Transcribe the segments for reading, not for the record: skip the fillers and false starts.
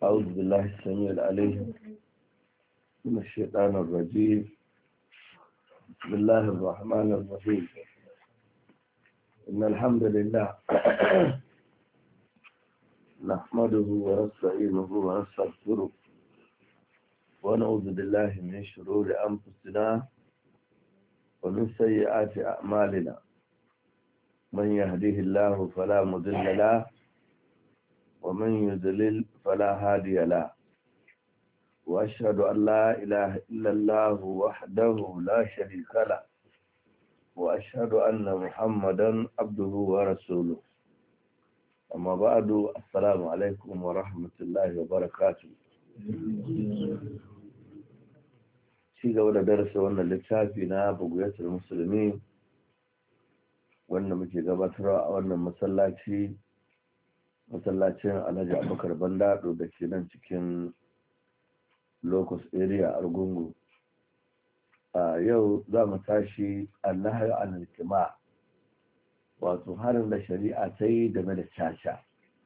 أعوذ بالله السميع العليم من الشيطان الرجيم. بسم الله الرحمن الرحيم. إن الحمد لله نحمده ونستعينه ونستغفره ونعوذ بالله من شرور أنفسنا ومن سيئات أعمالنا. من يهده الله فلا مضل له ومن يضلل فلا هادي له، وأشهد أن لا إله إلا الله وحده لا شريك له، وأشهد أن محمدا عبده ورسوله. أما بعد، السلام عليكم ورحمة الله وبركاته. ci gaba da darasa wannan littafi na bugiyatul musulmi wanda muke gabatarwa a wannan masallacin Alhaji Abubakar Bandado da ke nan cikin Locus area Argungu. A yau za mu tashi annahyu anil kima, wato harin da shari'a ta yi game da caca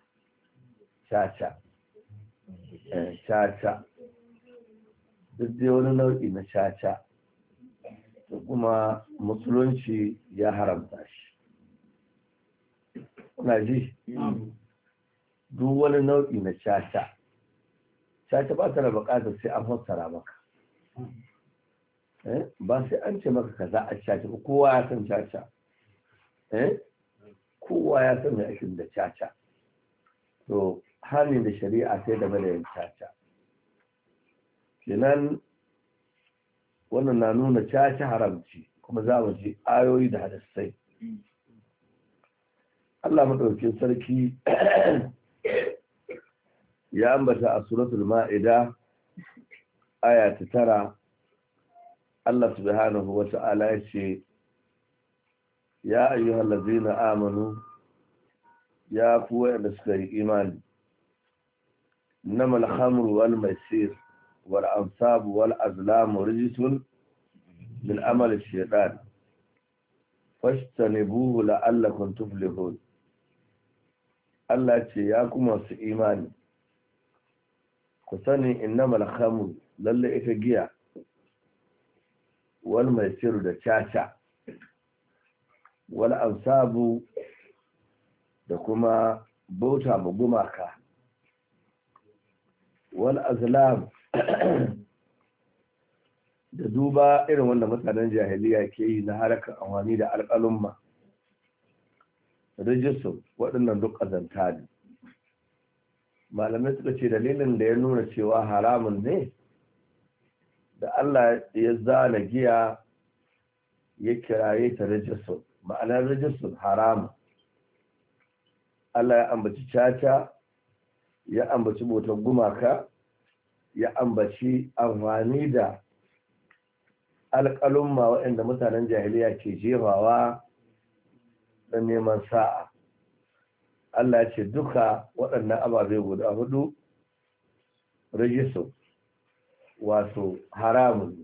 duk dai wani nau'i na caca da kuma musulunci ya haramta shi. Kuna ji? Duk wani nau'i na caca ba ta da bukatar sai an fassara maka, ba sai an ce maka kaza a caca ba. Kowa ya san caca, kowa ya san mai aikin da caca. To hannun da shari'a sai da yin caca kenan, wannan na nuna caca haramci, kuma za mu ji ayoyi da hadisai. Allah madaukakin sarki ya ambata a suratul ma'ida aya ta 9. Allah subhanahu wa ta'ala ya ce, ya ayyuhal ladzina amanu, ya ku wanda suka yi imani, innamal khamru wal maisir wal ansab wal azlam rijsun min amali shaytan fastanibuhu la'allakum tuflihun. Allah ce, ya kuma su imani, ku sani innamal khamru, lalle ita giya, wal maisir da caca, wal ansabu da kuma bauta ma gumaka, wal azlam da duba irin wanda mutanen jahiliya ke yi na harkar amfani da alƙalumma, rijistar waɗannan duk ƙazanta ne. Malamai suka ce dalilin da ya nuna cewa haramun ne, da Allah ya zana giya ya kiraye ta rijistar, ma'anar rijistar haramun. Allah ya ambaci caca, ya ambaci bautar gumaka, ya ambaci amfani da alƙalumma waɗanda mutanen jahiliya ke jefawa don neman sa'a. Allah ce duka waɗannan ababe guda hudu rijisu, wato haramun,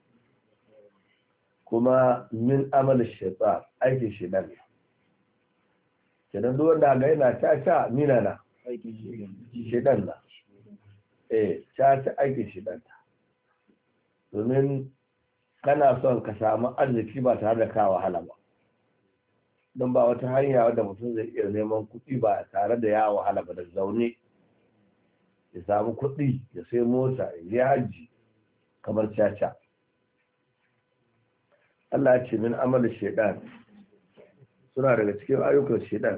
kuma min amalin shaitan, aikin shaitan. Kenan duk wanda ga yana caca mina na shaitan na, caca aikin shaitan. Domin kana son ka samu arziki ba tare da ka wahala ba, don ba wata hanya wadda mutum zai iya neman kuɗi ba tare da ya wahala ba, da zaune ya samu kuɗi, ya sai mota, ya haji, kamar caca. Allah ce min amalin shaitan, suna daga cikin ayyukan shaitan.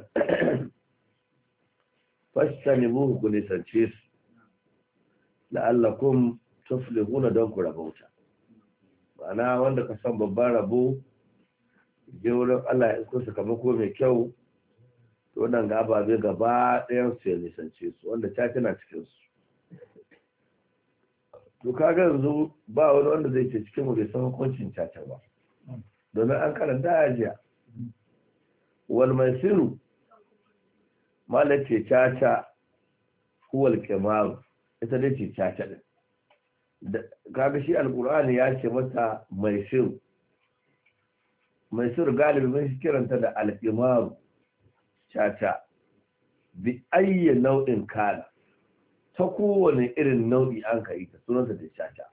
fastanibuhu, ku nisance su, la'allakum tuflihuna, don ku rabauta. ma'ana wanda ka san babban rabo, je wurin Allah ya isko sakamako mai kyau, to wannan ga ababe gaba ɗayan su ya nisance su, wanda caca na cikin su. To kaga yanzu ba wani wanda zai ce cikin mu bai san hukuncin caca ba, domin an karanta ajiya. Wal maisiru, malace caca, huwal kimaru, ita dai ce caca din. Kaga shi alkur'ani ya ce mata maisiru. Maisir galibi mun kiranta da al'imaru, caca, bi ayyi nau'in kana, ta kowane irin nau'i an ka yi ta sunanta da caca.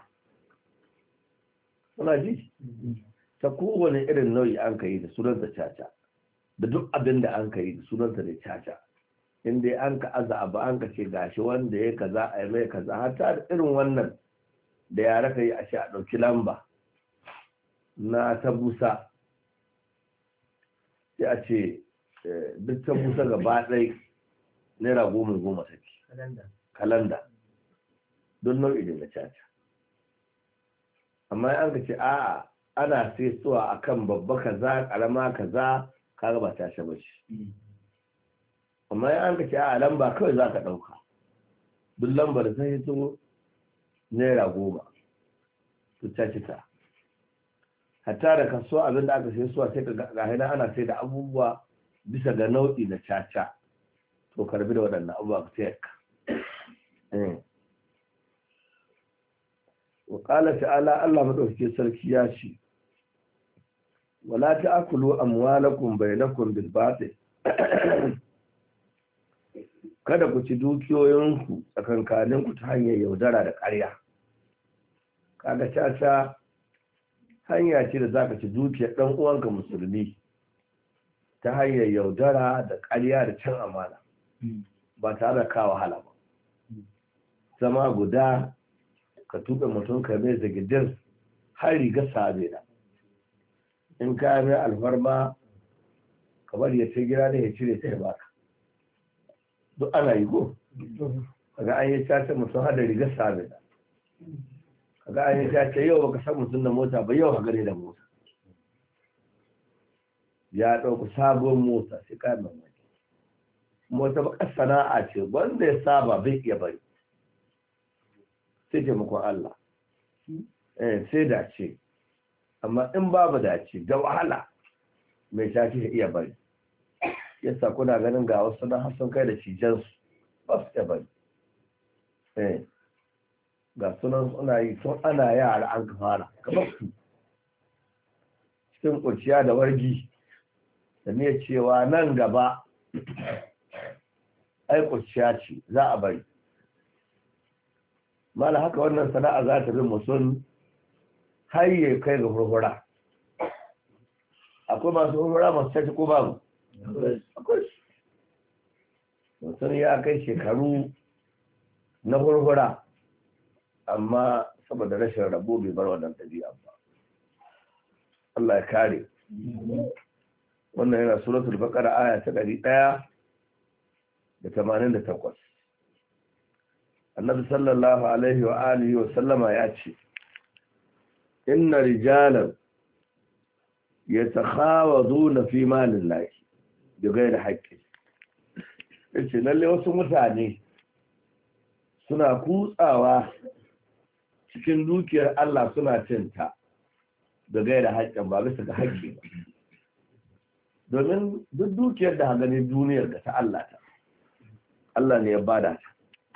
Suna ji? Ta kowane irin nau'i an ka yi ta sunanta caca, da duk abin da an ka yi sunanta da caca. In dai an ka aza abu an ka ce gashi wanda ya kaza a yi mai kaza, har ta irin wannan da yara ka yi a ce a ɗauki lamba na ta busa, sai a ce duk ta busa gaba ɗai naira 10 take kalanda don nau'i da na caca. Amma an ka ce a'a ana sai suwa akan babba kaza karama kaza kaga ba caca ba ce. Amma an ka ce a'a lamba kawai za ka ɗauka, duk lambar sai hito naira 10 to caci ta. Hatta da kaso abin da aka sai suwa sai ka ga hina ana sai da abubuwa bisa ga nau'i na caca, to karbi da waɗannan abubuwa ka sayar ka. Wa qala ta'ala, Allah madaukakin sarki ya ce wala ta'kulu amwalakum bainakum bil batil kada ku ci dukiyoyinku tsakankaninku ta hanyar yaudara da ƙarya. Kaga caca hanya ce da zaka ci dukiyar dan uwanka musulmi ta hanyar yaudara da ƙarya da cin amana ba tare da ka wahala ba. Zama guda ka tuɓe mutum ka mai zagidir har riga sabe da in ka mai alfarma kamar ya ce gida da ya cire ta ya baka, duk ana yi go. Kaga an yi caca mutum har da riga sabe da, kaga an yi caca yau baka san mutum da mota ba, yau ka gane da mota ya ɗauku sabon mota sai ka mamaki. Mota baka sana'a ce wanda ya saba bai iya bari, sai taimakon Allah, sai dace. Amma in babu dace da wahala mai shafi ya iya bari. Yasa kuna ganin ga wasu na hasan kai da cijansu ba su iya bari. Ga sunan suna yi tun ana yara an fara kamar su cikin kurciya da wargi da ne cewa nan gaba ai kurciya ce za a bari. Mala haka wannan sana'a za ta bi mutum har ya kai ga hurhura. Akwai masu hurhura masu caci ko babu? Akwai. Mutum ya kai shekaru na hurhura amma saboda rashin rabo bai bar wannan ɗabi'a ba. Allah ya kare. Wannan yana suratul Baqara aya ta 188. Annabi sallallahu alaihi wa alihi wa sallama ya ce inna rijalan yatakhawaduna fi malillahi bighairi haqqi. Yace lalle wasu mutane suna kutsawa cikin dukiyar Allah suna cinta da gaira haƙƙin ba bisa ga haƙƙi ba. Domin duk dukiyar da haganin duniyar da ta Allah ta, Allah ne ya bada ta.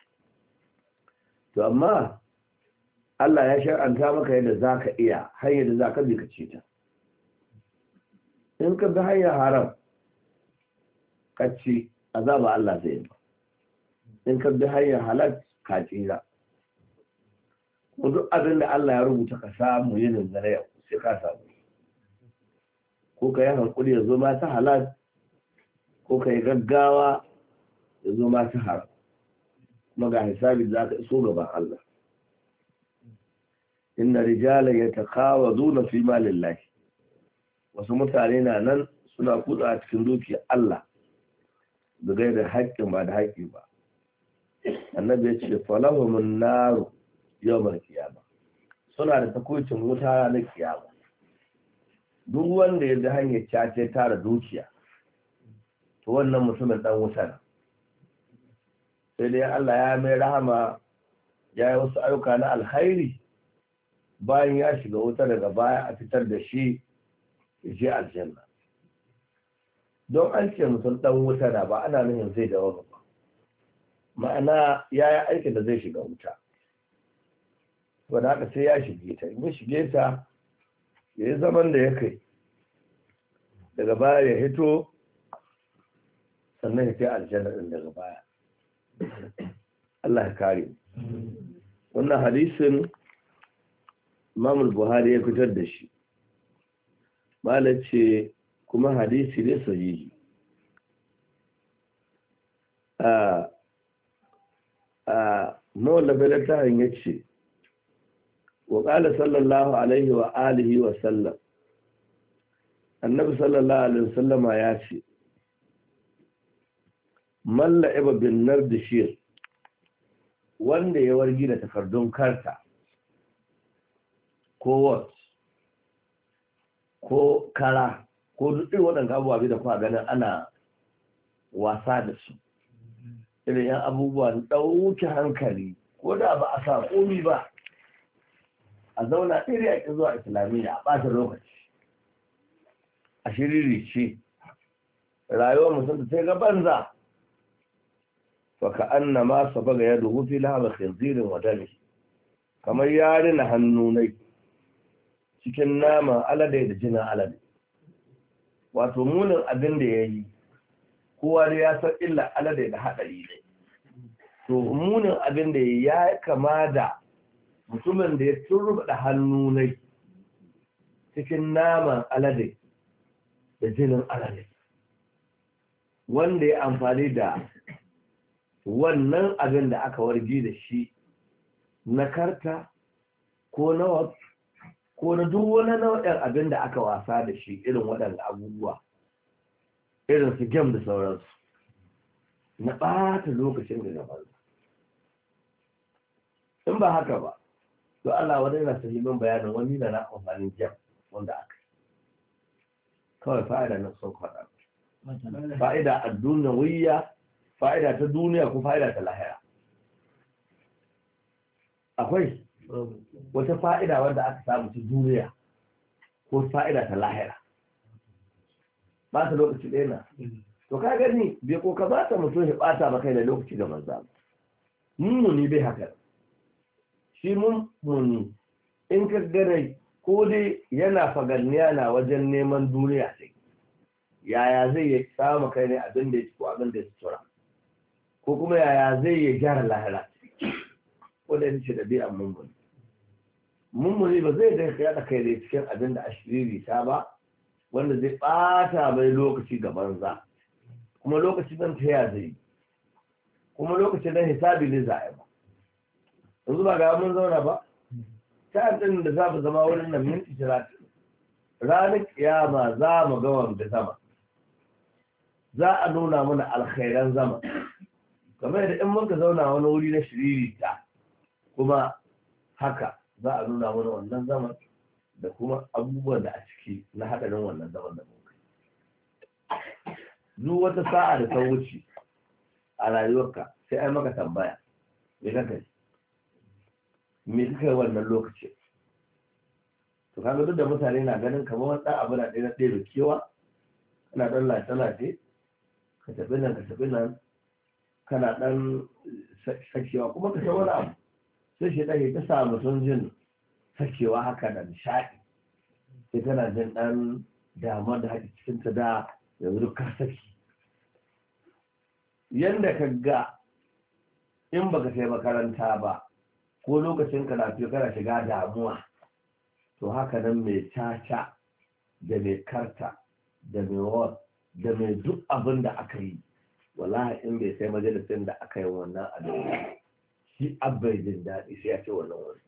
To amma Allah ya shar'anta maka yadda za ka iya hanyar da za ka bi ka ce ta. In ka bi hanyar haram ka ce azaba Allah zai yi ba. In ka bi hanyar halal ka tsira. Ko duk abin da Allah ya rubuta ka samu yin zare yau sai ka samu. Ko ka yi hankuli ya zo ma ta halal, ko ka yi gaggawa ya zo ma ta haram. Kuma ga hisabi za ka iso gaban Allah. Inna rijala yatakhawaduna fi malillahi. Wasu mutane na nan suna kutsa a cikin dukiyar Allah da gaida haƙƙin ba da haƙƙi ba. Annabi ya ce falahumun naru yawmal qiyamah. Suna da takocin wuta na kiyama. Duk wanda ya ji hanyar cace tara dukiya to wannan mutumin dan wuta ne. Sai dai Allah ya mai rahama ya yi wasu ayyuka na alkhairi bayan ya shiga wuta daga baya a fitar da shi ya je aljanna. Don an ce mutum dan wuta na ba ana nufin zai dawo ba, ma'ana ya yi aikin da zai shiga wuta, wadda haka sai ya shige ta. In ya shige ta ya yi zaman da ya kai, daga baya ya hito sannan ya kai aljanna din daga baya. Allah ya kare. Wannan hadisin Imam Buhari ya fitar da shi. Malam ce kuma hadisi ne sahihi. Mawallafin littafin ya ce, wa ƙala sallallahu alaihi wa alihi wa sallam, annabi sallallahu alaihi wa sallama ya ce, malla iba bin nardishir, wanda ya wargi da takardun karta ko wat ko kara ko duk waɗanda abubuwa da kuma ganin ana wasa da su, irin yan abubuwan ɗauke hankali ko da ba a sa komi ba, a zauna iri a ƙi zuwa islamiyya a ɓata lokaci a shiriri ce rayuwar mutum ta ga banza, faka an na masa baga ya duhu fi lahaba khinzirin wadane, kamar yari na hannunai cikin naman alade da jinin alade. Wato munin abin da ya yi kowa da ya san illa alade da haɗari ne. To munin abin da ya kama da mutumin da ya turbuɗa hannunai cikin naman alade da jinin alade, wanda ya amfani da wannan abin da aka wargi da shi na karta ko na ko na duk wani nau'in abin da aka wasa da shi, irin waɗanda abubuwa irin su gem da sauransu, na ɓata lokacin da gaban. In ba haka ba, to Allah wani yana sahihin bayanin wani da na amfanin gem wanda aka yi kawai fa'ida na son kwaɗa, fa'ida a duniyawiyya, fa'ida ta duniya ko fa'ida ta lahira. Akwai wata fa'ida wanda aka samu ta duniya ko fa'ida ta lahira, ba ta lokaci ɗaya na. To ka gani bai ko ka ba ta mutum ya ɓata ba kai da lokaci ga manza. Mummuni bai haka. Shi mummuni in ka gane ko dai yana faganniya na wajen neman duniya sai, yaya zai yi samu kai ne abin da ya ci ko abin da ya tura, ko kuma yaya zai yi gyara lahira, ko da ya ce da biyan mummuni. Mummuni ba zai da yaɗa kai da cikin abin da ashiriri ta ba, wanda zai ɓata mai lokaci ga banza, kuma lokaci nan ta ya zai, kuma lokacin nan hisabi ne za a yi ba. Yanzu ba ga mun zauna ba, ta ɗin da za mu zama wurin nan minti 30, ranar kiyama za mu ga wanda zama, za a nuna mana alkhairan zama, kamar da in muka zauna wani wuri na shiriri ta kuma haka za a nuna mana wannan zaman da kuma abubuwan da a ciki na haɗarin wannan zaman da muka. Duk wata sa'a da ta wuce a rayuwarka sai ai maka tambaya, me kaka yi? Me kaka yi wannan lokaci? To kaga duk da mutane na ganin kamar wani ɗan abu na ɗaya na ɗaya da kewa, kana ɗan lace-lace, ka tafi nan ka tafi nan, kana ɗan sakewa kuma ka san wani abu. Sai shi ɗaya ta sa mutum jin sakewa haka da nishaɗi, sai tana jin ɗan damar da haɗi cikinta da yanzu ka saki. Yanda ka ga in baka sai makaranta ba ko lokacin karatu kana shiga damuwa, to haka nan mai caca da mai karta da mai wad da mai duk abin da aka yi, wallahi in bai sai majalisin da aka yi wannan abin shi abbai jin daɗi sai ya ce wannan wani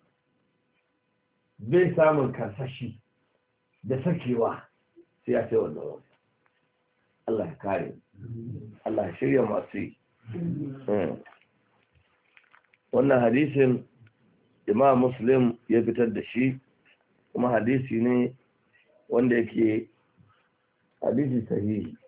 bai samun karsashi da sakewa sai ya ce wannan wani. Allah ya kare, Allah ya shirya masu yi. Wannan hadisin Imam Muslim ya fitar da shi, kuma hadisi ne wanda yake hadisi sahihi.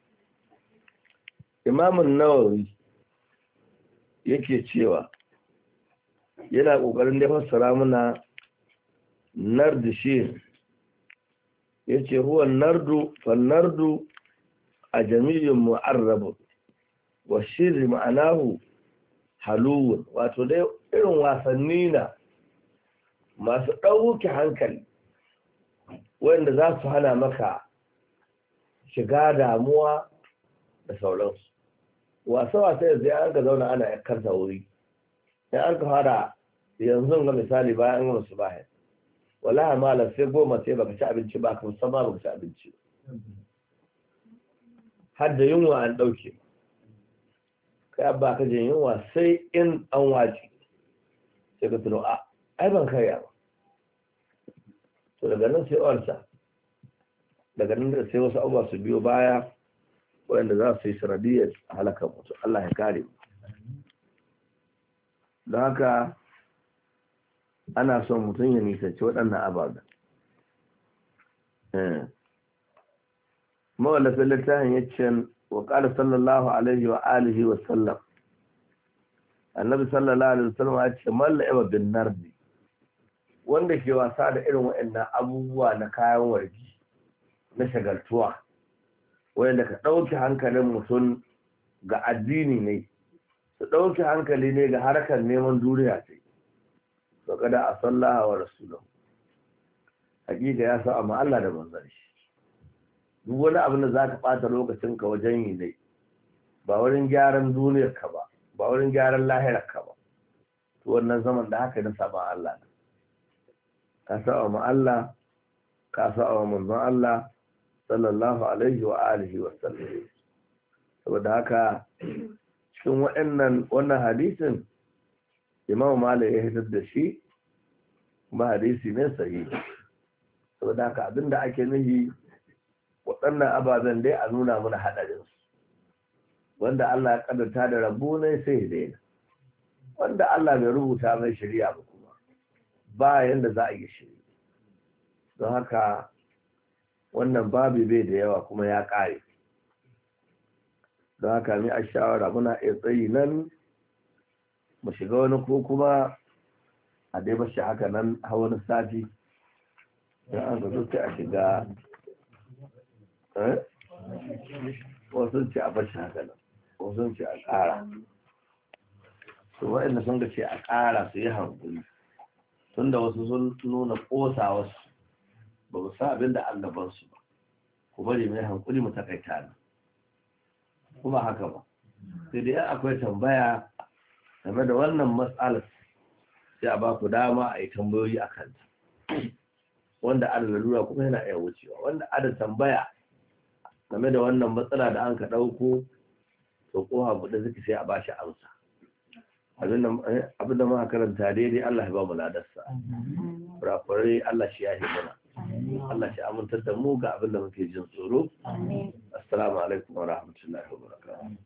Imam Nawawi yake cewa yana kokarin da fassara mana nardishir, yace huwa nardu fan nardu ajamiyyun mu'arrab wa shirri ma'anahu haluwun, wato dai irin wasanni na masu ɗauke hankali wanda za su hana maka shiga damuwa da sauransu. wasa yanzu ya an ka zauna ana yakkanta wuri ya an ka fara yanzu ga misali bayan an gama su bayan wallahi malam sai 10 sai baka ci abinci ba kan sama baka ci abinci har da yunwa an dauke kai ba ka jin yunwa sai in an waji sai ka tuno ai ban karya ba to daga nan sai orsa daga nan da sai wasu abubuwa su biyo baya wanda za su yi sanadiyar halakar mutu Allah ya kare mu don haka ana son mutum ya nisanci waɗannan ababen mawallafin littafin ya ce wa ƙala sallallahu alaihi wa alihi wa sallam annabi sallallahu alaihi wa sallam ya ce malla iba bin nardi wanda ke wasa da irin waɗannan abubuwa na kayan wargi na shagaltuwa wanda ka ɗauki hankalin mutum ga addini ne su ɗauki hankali ne ga harkar neman duniya ce to kada a sallaha wa rasulahu hakika ya sa amma Allah da manzon shi duk wani abin da zaka ɓata lokacin ka wajen yi ne ba wurin gyaran duniyar ka ba ba wurin gyaran lahirar ka ba to wannan zaman da haka ne saban Allah ka sa amma Allah ka sa amma manzon Allah sallallahu alaihi wa alihi wa sallam saboda haka cikin wannan hadisin Imam Malik ya hitar da shi kuma hadisi ne sahihi saboda haka abinda ake nufi waɗannan ababen dai a nuna mana hadarin su wanda Allah ya kaddata da rabu ne sai dai wanda Allah bai rubuta mai shari'a ba kuma ba yanda za a yi shari'a don haka wannan babu bai da yawa kuma ya ƙare don haka mi a shawara muna iya tsayi nan mu shiga wani ko kuma a dai bashi haka nan a wani sati don an ga sai a shiga wasu ce a bashi haka nan wasu ce a ƙara to waɗanda sun ga ce a ƙara su yi hankuli tunda wasu sun nuna ƙosa wasu ba mu sa abin da an gabansu ba ku bari mai hankuli mu takaita ne kuma haka ba sai dai akwai tambaya game da wannan matsalar sai a ba ku dama a yi tambayoyi a kanta wanda ada lalura kuma yana iya wucewa wanda ada tambaya game da wannan matsala da an ka ɗauko to ko haɓu da suke sai a ba shi amsa abinda muka karanta daidai Allah ya ba mu ladarsa kurakurai Allah shi ya yi mana Allah shi amintar da mu ga abin da muke jin tsoro. Assalamu alaikum wa rahmatullahi wa barakatuh.